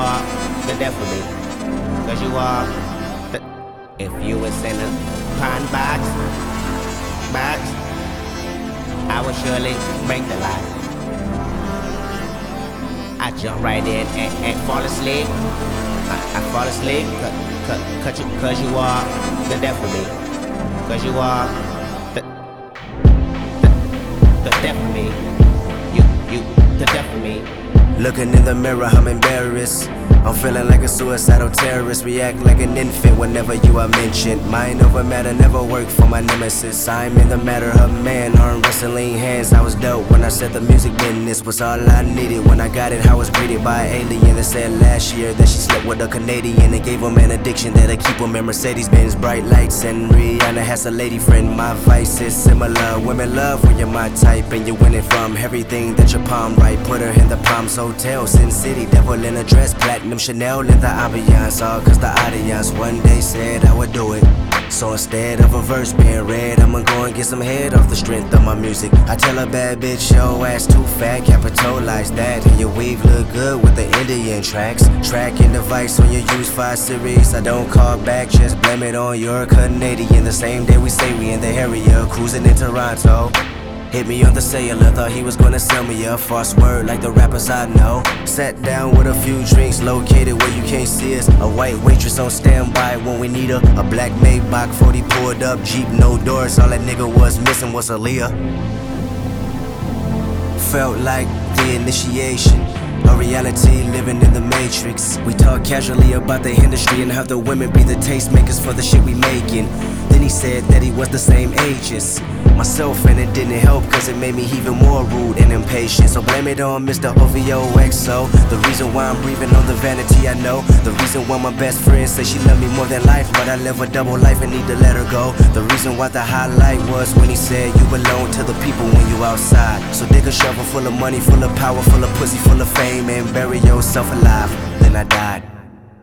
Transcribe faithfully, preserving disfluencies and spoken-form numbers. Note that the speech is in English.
are the death of me. Cause you are the. If you was in a pine box, box, I would surely break the lock. I jump right in and, and fall asleep. I, I fall asleep cause, cause, cause, you, cause you are the death of me. Cause you are the, the, the death of me. You, you, the death of me. Looking in the mirror, I'm embarrassed. I'm feeling like a suicidal terrorist. React like an infant whenever you are mentioned. Mind over matter never worked for my nemesis. I'm in the matter of man, arm wrestling hands. I was dope when I said the music business was all I needed. When I got it, I was greeted by an alien that said last year that she slept with a Canadian and gave him an addiction that'll keep him in Mercedes-Benz bright lights. And Rihanna has a lady friend. My vice is similar. Women love when you're my type and you're winning from everything that your palm right. Put her in the Palms Hotel, Sin City, devil in a dress, platinum Chanel in the ambiance, all cause the audience one day said I would do it. So instead of a verse being read, I'ma go and get some head off the strength of my music. I tell a bad bitch, yo ass too fat, capitalize that. And your weave look good with the Indian tracks. Tracking device on your use five series. I don't call back, just blame it on your Canadian. The same day we say we in the area, cruising in Toronto. Hit me on the cellular, thought he was gonna sell me a false word like the rappers I know. Sat down with a few drinks, located where you can't see us. A white waitress on standby when we need her. A black Maybach forty pulled up, Jeep, no doors. All that nigga was missing was Aaliyah. Felt like the initiation, a reality living in the matrix. We talk casually about the industry and how the women be the tastemakers for the shit we making. Then he said that he was the same age as myself, and it didn't help cause it made me even more rude and impatient. So blame it on Mister O V O X O. The reason why I'm breathing on the vanity I know. The reason why my best friend says she love me more than life, but I live a double life and need to let her go. The reason why the highlight was when he said you belong to the people when you outside. So dig a shovel full of money, full of power, full of pussy, full of fame, and bury yourself alive. Then I died.